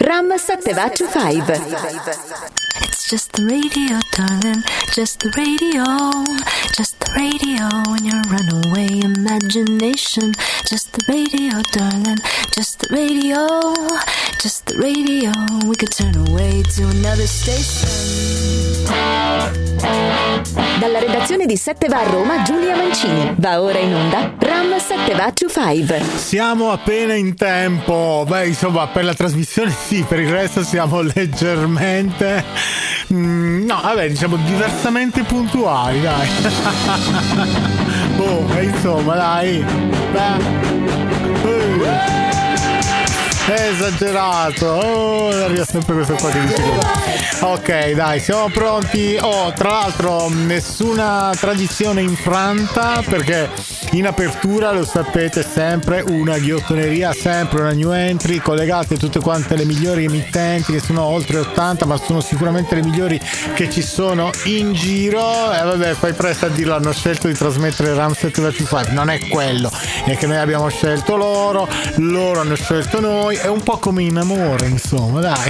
Ram 725. It's just the radio, darling, just the radio, just the radio in your runaway imagination. Just the radio, darling, just the radio, just the radio. We could turn away to another station. Dalla redazione di 7 va a Roma, Giulia Mancini. Va ora in onda Ram 725. Siamo appena in tempo. Beh, insomma, per la trasmissione sì, per il resto siamo leggermente no, vabbè, diciamo diversamente puntuali, dai. Insomma, dai. Esagerato, arriva sempre questo qua che dice così. Ok, dai, siamo pronti. Tra l'altro nessuna tradizione infranta, perché in apertura, lo sapete, sempre una ghiottoneria, sempre una new entry, collegate tutte quante le migliori emittenti, che sono oltre 80, ma sono sicuramente le migliori che ci sono in giro. E vabbè, fai presto a dirlo, hanno scelto di trasmettere Ram 725, non è quello, è che noi abbiamo scelto loro hanno scelto noi. È un po' come in amore, insomma, dai.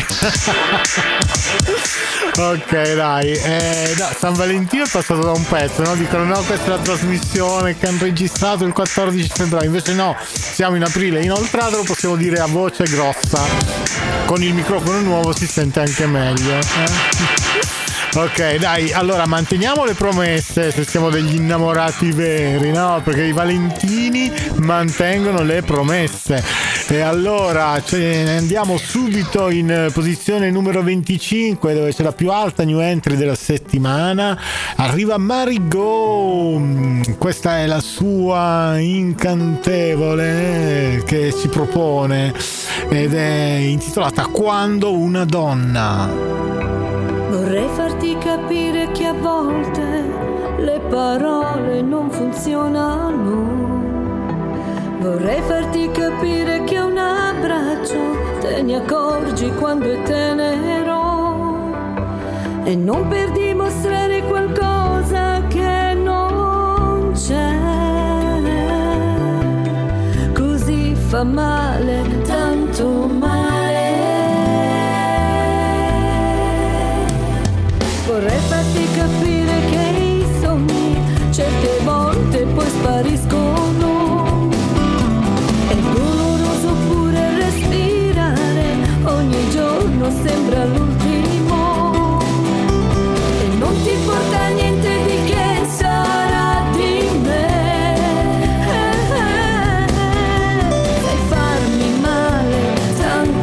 Ok, dai. San Valentino è passato da un pezzo, no? Dicono no, questa è la trasmissione che hanno registrato il 14 febbraio. Invece no, siamo in aprile inoltrato, lo possiamo dire a voce grossa. Con il microfono nuovo si sente anche meglio. Ok, dai, allora manteniamo le promesse se siamo degli innamorati veri, no? Perché i Valentini mantengono le promesse. E allora andiamo subito in posizione numero 25, dove c'è la più alta new entry della settimana. Arriva Marigot, questa è la sua incantevole che ci propone ed è intitolata Quando una donna. Vorrei farti capire che a volte le parole non funzionano. Vorrei farti capire che un abbraccio te ne accorgi quando è tenero, e non per dimostrare qualcosa che non c'è. Così fa male, tanto male. Vorrei farti capire che i sogni certe volte poi spariscono. È doloroso pure respirare, ogni giorno sembra l'ultimo, e non ti importa niente di che sarà di me. Sai farmi male, tanto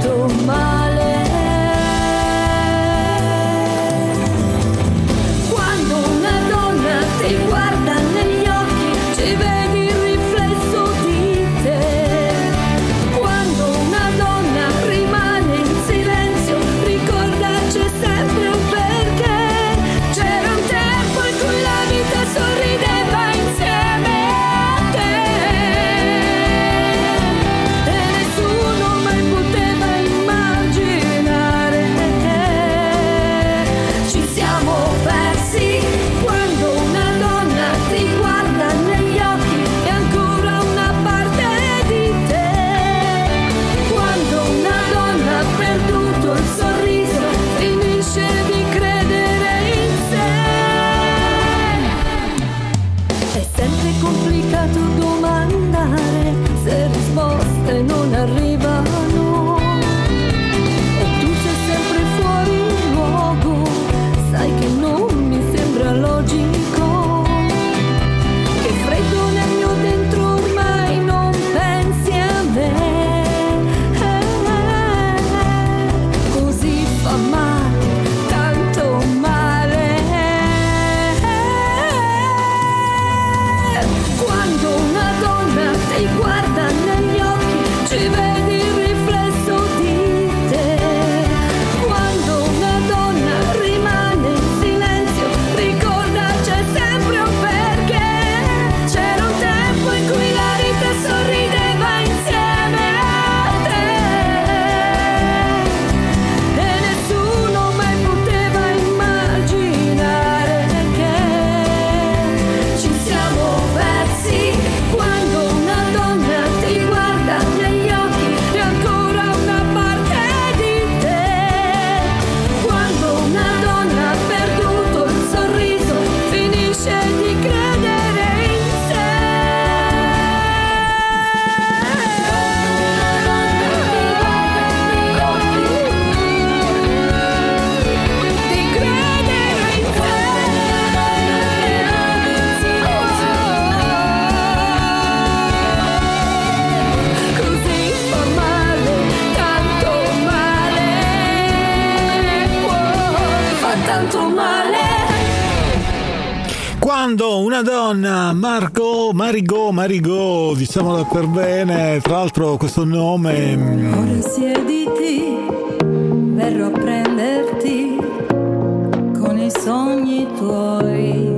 Quando una donna, Marigot, diciamola per bene, tra l'altro questo nome. Ora siediti, verrò a prenderti con i sogni tuoi.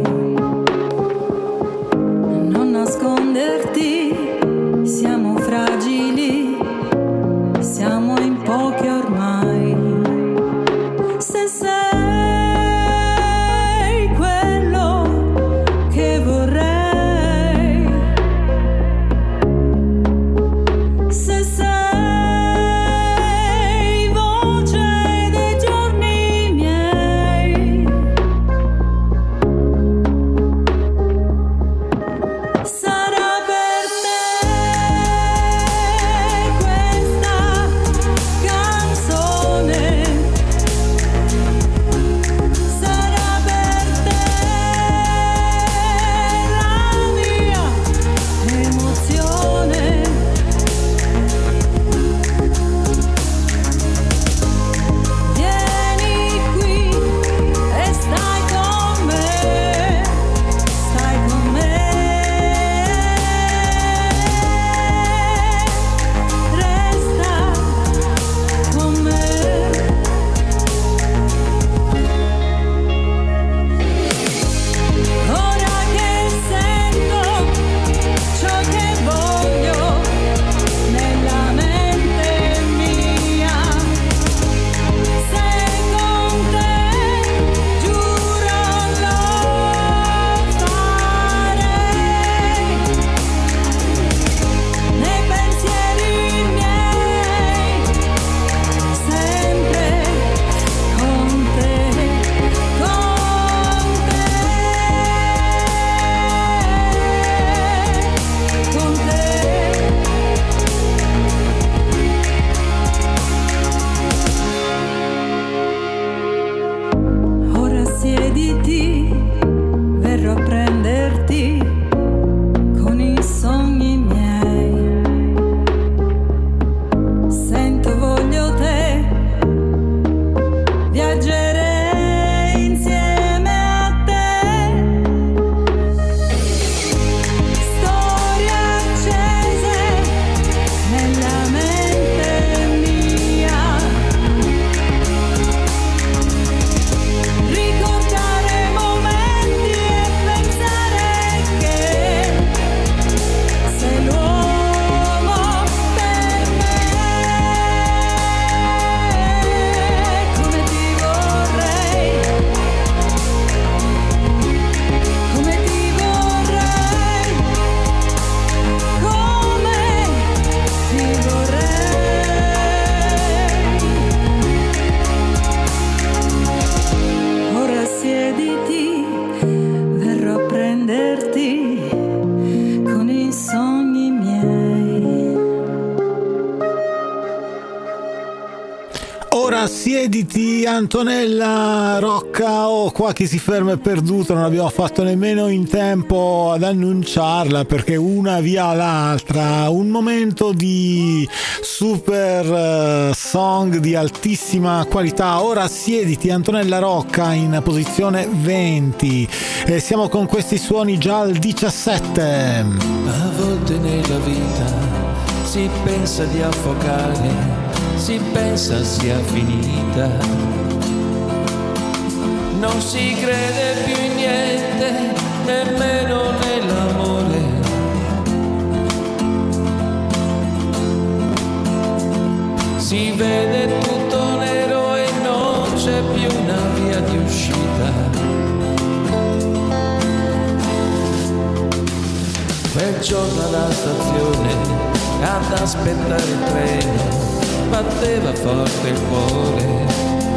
Non nasconderti, siamo fragili, siamo in pochi ormai. Se sei quello che vorrei, se sei voce dei giorni miei, sarà per me questa canzone, sarà per te la mia emozione. Vieni qui e stai con me, stai con me. Resta con me. Ora che sento ciò che voglio nella mente mia, se con te giuro lo farei, nei pensieri miei, sempre con te, con te. Ora siediti, verrò a prenderti con i sogni miei. Sento, voglio te, viaggerei insieme a te. Storie accese nella mente mia, ricordare momenti e pensare che sei l'uomo per me. Come ti vorrei, come ti vorrei, come ti vorrei. Ora siediti, verrò a prenderti con i sogni miei. Ora siediti, Antonella Rocca. Oh, qua chi si ferma è perduto, non abbiamo fatto nemmeno in tempo ad annunciarla perché una via l'altra. Un momento di super song di altissima qualità. Ora siediti, Antonella Rocca in posizione 20 e siamo con questi suoni già al 17. A volte nella vita si pensa di affogare, si pensa sia finita, non si crede più in niente, nemmeno nell'amore. Si vede tutto nero e non c'è più una via di uscita. Quel giorno alla stazione ad aspettare il treno batteva forte il cuore,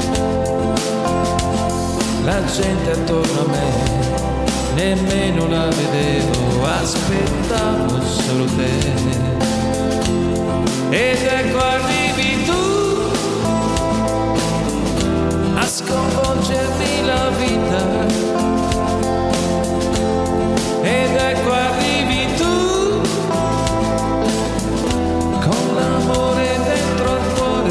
la gente attorno a me nemmeno la vedevo, aspettavo solo te. Ed ecco arrivi tu a sconvolgermi la vita, ed ecco arrivi tu con l'amore dentro al cuore.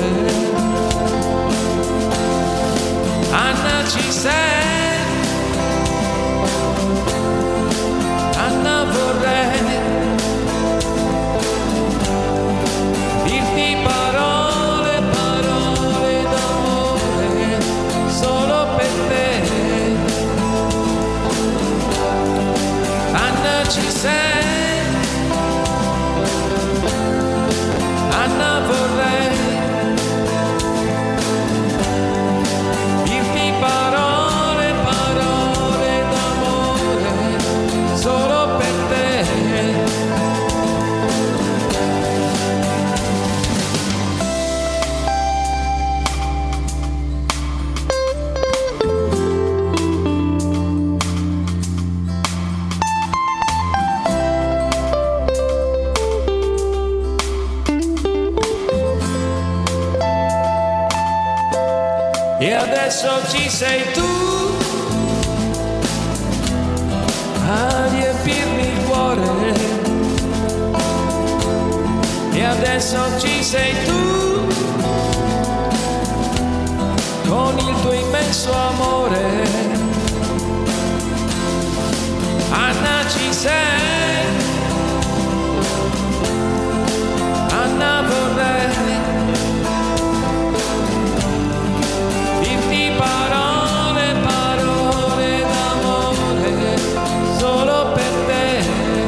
Anna, ci sei? e adesso ci sei tu a riempirmi il cuore, e adesso ci sei tu con il tuo immenso amore. Anna, ci sei? Anna, vorrei dirti parole, parole d'amore solo per te.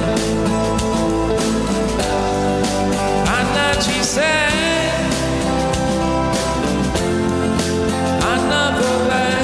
Anna, ci sei? Anna, vorrei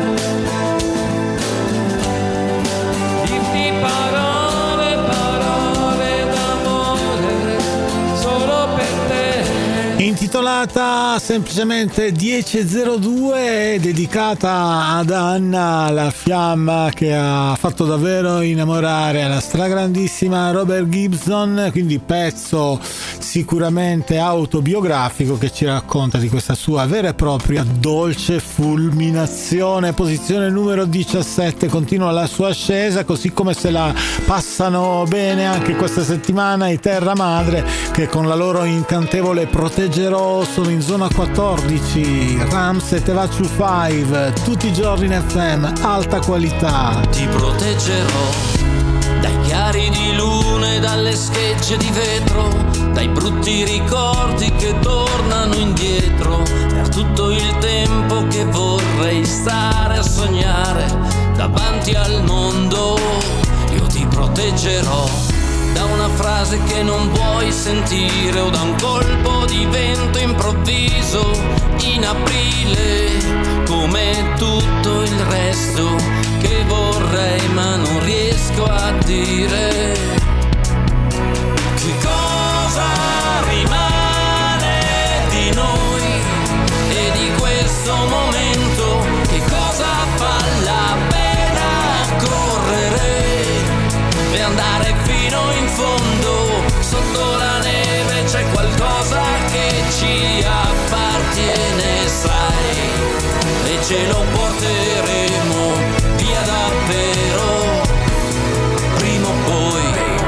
dirti parole, parole d'amore solo per te. Intitolata semplicemente 10:02, dedicata ad Anna, la fiamma che ha fatto davvero innamorare la stragrandissima Robert Gibson, quindi pezzo sicuramente autobiografico che ci racconta di questa sua vera e propria dolce fulminazione. Posizione numero 17, continua la sua ascesa, così come se la passano bene anche questa settimana i Terra Madre, che con la loro incantevole Proteggerò sono in zona 14. Ram 725 tutti i giorni in FM, alta qualità. Ti proteggerò dai chiari di luna e dalle schegge di vetro, dai brutti ricordi che tornano indietro, per tutto il tempo che vorrei stare a sognare davanti al mondo. Io ti proteggerò da una frase che non vuoi sentire o da un colpo di vento improvviso in aprile, come tutto il resto che vorrei ma non riesco a dire. Che cosa rimane di noi e di questo momento? Che cosa vale la pena correre e andare fino in fondo? Sotto la neve c'è qualcosa che ci appartiene, sai, e ce lo porteremo via davvero, prima o poi.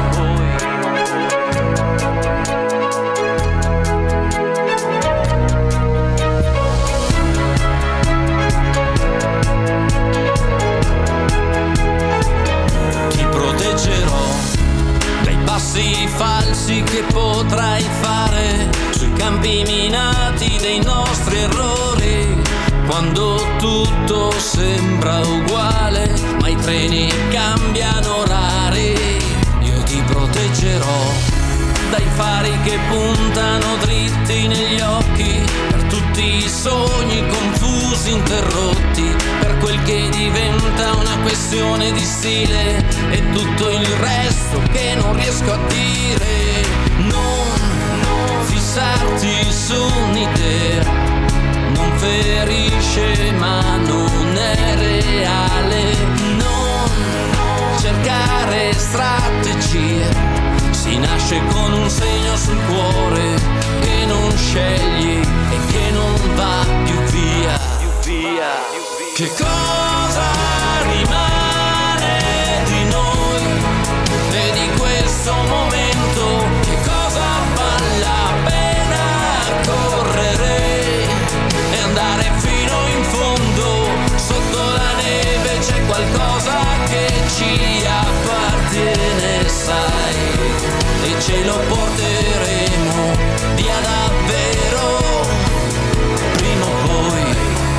Ti proteggerò dai passi falsi che potrai fare sui campi minati dei nostri errori, quando tutto sembra uguale ma i treni cambiano orari. Io ti proteggerò dai fari che puntano dritti negli occhi, per tutti i sogni confusi, interrotti, per quel che diventa una questione di stile e tutto il resto che non riesco a dire. Non fissarti su un'idea, non ferisce ma non è reale. Non cercare strategie, si nasce con un segno sul cuore che non scegli e che non va più via. Che cosa rimane di noi e di questo momento? Che cosa vale la pena correre e andare fino in fondo? Sotto la neve c'è qualcosa che ci appartiene, sai, e ce lo porteremo via davvero, prima o poi.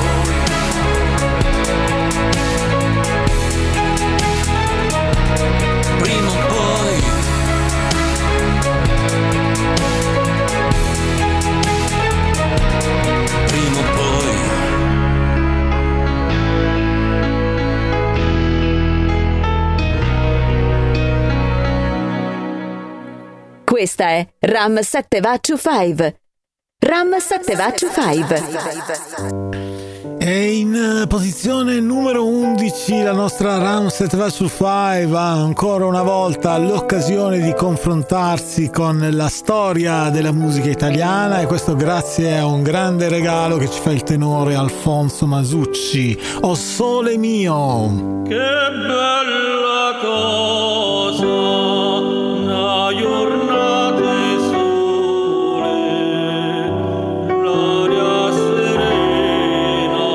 Prima o poi. Prima o poi. Questa è Ram 725. Ram 725. E in posizione numero 11 la nostra Ramset Vatu 5 ha ancora una volta l'occasione di confrontarsi con la storia della musica italiana, e questo grazie a un grande regalo che ci fa il tenore Alfonso Masucci. O sole mio! Che bella cosa, una giornata di sole, l'aria serena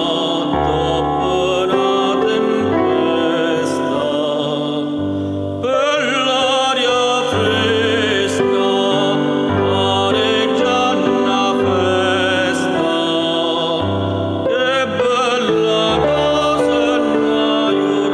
dopo una tempesta, per l'aria fresca areggia una festa. Che bella cosa, una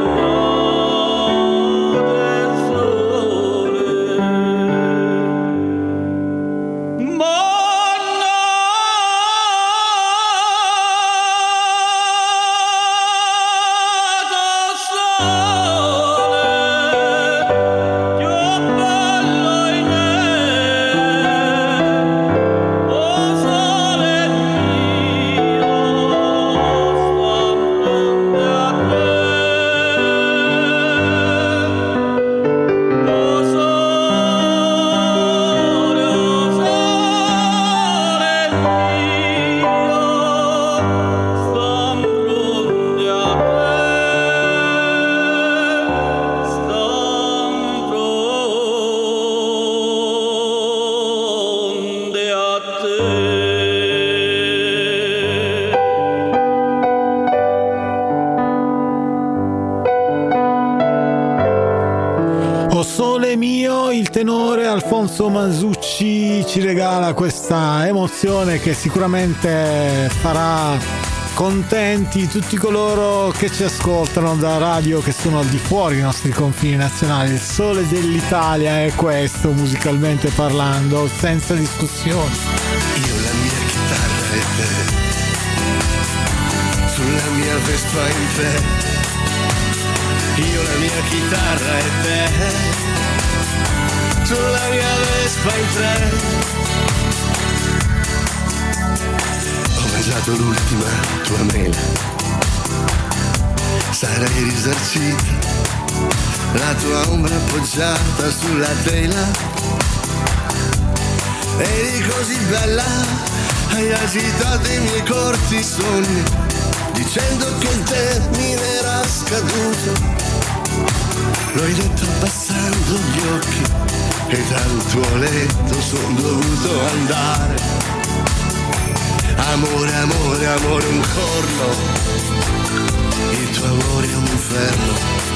il tenore Alfonso Masucci ci regala questa emozione che sicuramente farà contenti tutti coloro che ci ascoltano da radio che sono al di fuori dei nostri confini nazionali. Il sole dell'Italia è questo, musicalmente parlando, senza discussione. Io la mia chitarra e te, sulla mia Vespa in tre. Io la mia chitarra e te, sulla mia Vespa in tre. Ho mangiato l'ultima tua mela, sarai risarcita, la tua ombra appoggiata sulla tela. Eri così bella, hai agitato i miei corti sogni, dicendo che il termine era scaduto. L'hai detto abbassando gli occhi, e dal tuo letto son dovuto andare. Amore, amore, amore, un corno, il tuo amore è un inferno.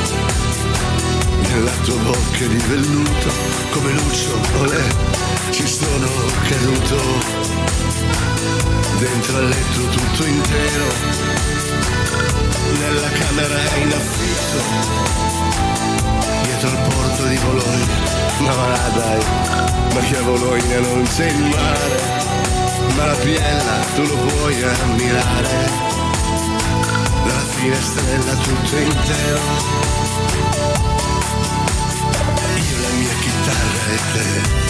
Nella tua bocca di velluto, come lucciole, ci sono caduto. Dentro al letto tutto intero, nella camera in affitto, dietro al porto di Bologna. Ma va dai, ma che a Bologna non c'è il mare, ma la Piella tu lo puoi ammirare, dalla finestrella tutto intero. Io la mia chitarra e te,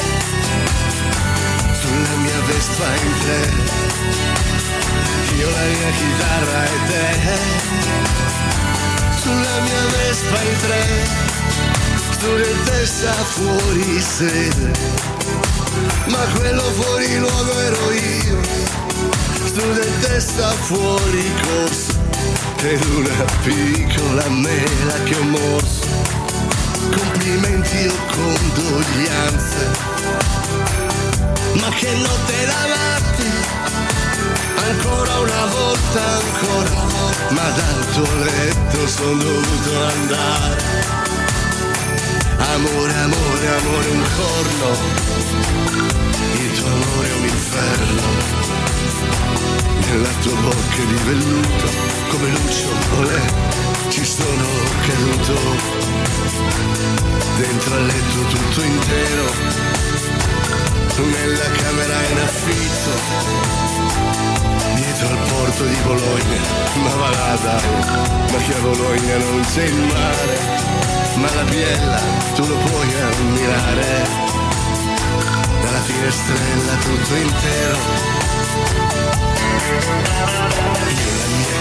sulla mia Vespa in tre. Io la mia chitarra e te, sulla mia Vespa in tre. Studentessa fuori sede, ma quello fuori luogo ero io. Studentessa fuori corso, ed una piccola mela che ho morso. Complimenti o condoglianze, ma che notte davanti, ancora una volta ancora, ma dal tuo letto son dovuto andare. Amore, amore, amore, un corno, il tuo amore è un inferno. Nella tua bocca di velluto, come lucciole, ci sono caduto. Dentro al letto tutto intero, nella camera in affitto, dietro al porto di Bologna. Ma va là dai, ma che a Bologna non c'è il mare, ma la Biella tu lo puoi ammirare, dalla finestrella tutto intero. Io la mia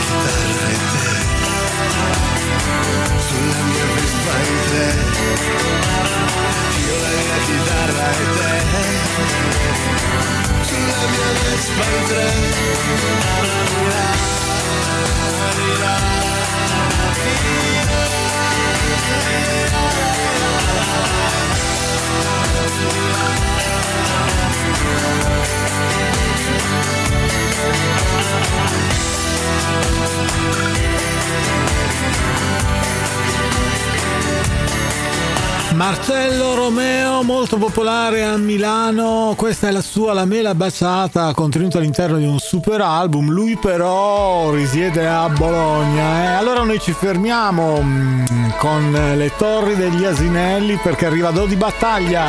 Marcello Romeo, molto popolare a Milano. Questa è la sua La mela baciata, contenuta all'interno di un super album. Lui però risiede a Bologna. Allora noi ci fermiamo con le torri degli Asinelli, perché arriva Dodi Battaglia.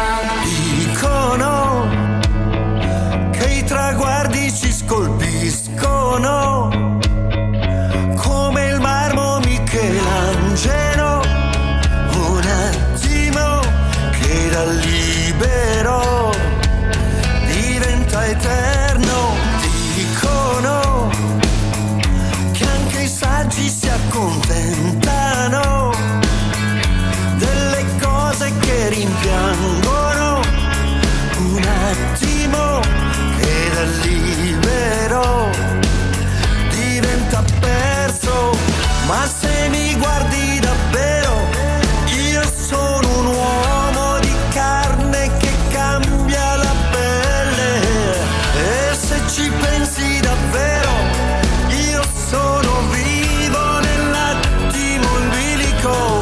Dicono che i traguardi ci scolpiscono come il marmo Michelangelo. Un attimo che da libero diventa eterno. Dicono che anche i saggi si accontentano delle cose che rimpiangono. Un attimo che da libero diventa perso. Ma se mi guardi davvero, io sono un uomo di carne che cambia la pelle. E se ci pensi davvero, io sono vivo nell'attimo in bilico.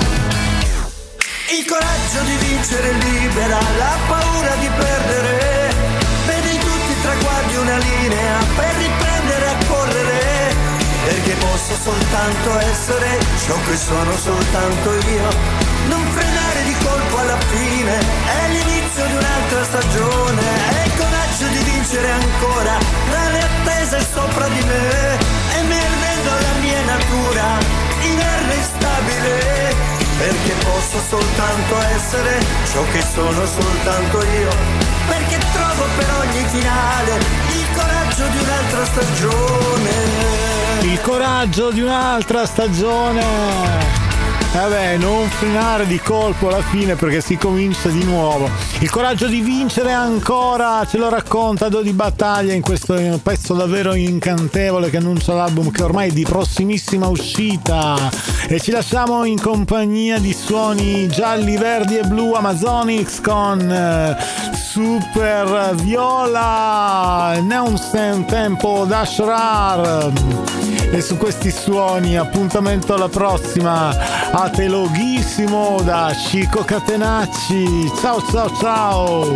Il coraggio di vincere libera la paura di perdere. Vedi in tutti i traguardi una linea per riprendere a correre. Perché posso soltanto essere ciò che sono soltanto io. Non frenare di colpo alla fine, è l'inizio di un'altra stagione. È il coraggio di vincere ancora tra le attese sopra di me. Emergendo la mia natura inerme e stabile. Perché posso soltanto essere ciò che sono soltanto io. Perché trovo per ogni finale il coraggio di un'altra stagione. Il coraggio di un'altra stagione. Vabbè, non frenare di colpo alla fine, perché si comincia di nuovo. Il coraggio di vincere ancora, ce lo racconta Dodi Battaglia in questo pezzo davvero incantevole che annuncia l'album che ormai è di prossimissima uscita. E ci lasciamo in compagnia di suoni gialli, verdi e blu, Amazonics con Super Viola, Neunsen Tempo d'Ashrar. E su questi suoni appuntamento alla prossima a Teloghissimo da Chico Catenacci. Ciao ciao ciao.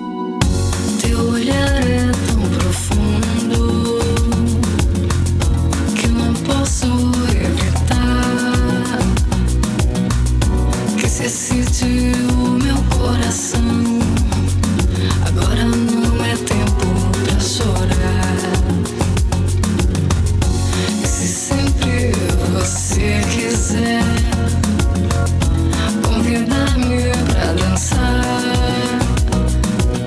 Teu olhar é tão profundo que não posso evitar que se excite o meu coração. Agora não é tempo pra chorar. E se sempre você quiser convidar-me pra dançar,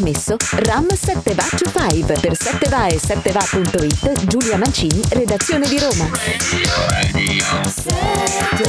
trasmesso Ram 7 Va to 5 per 7va e 7va.it. Giulia Mancini, redazione di Roma. Radio.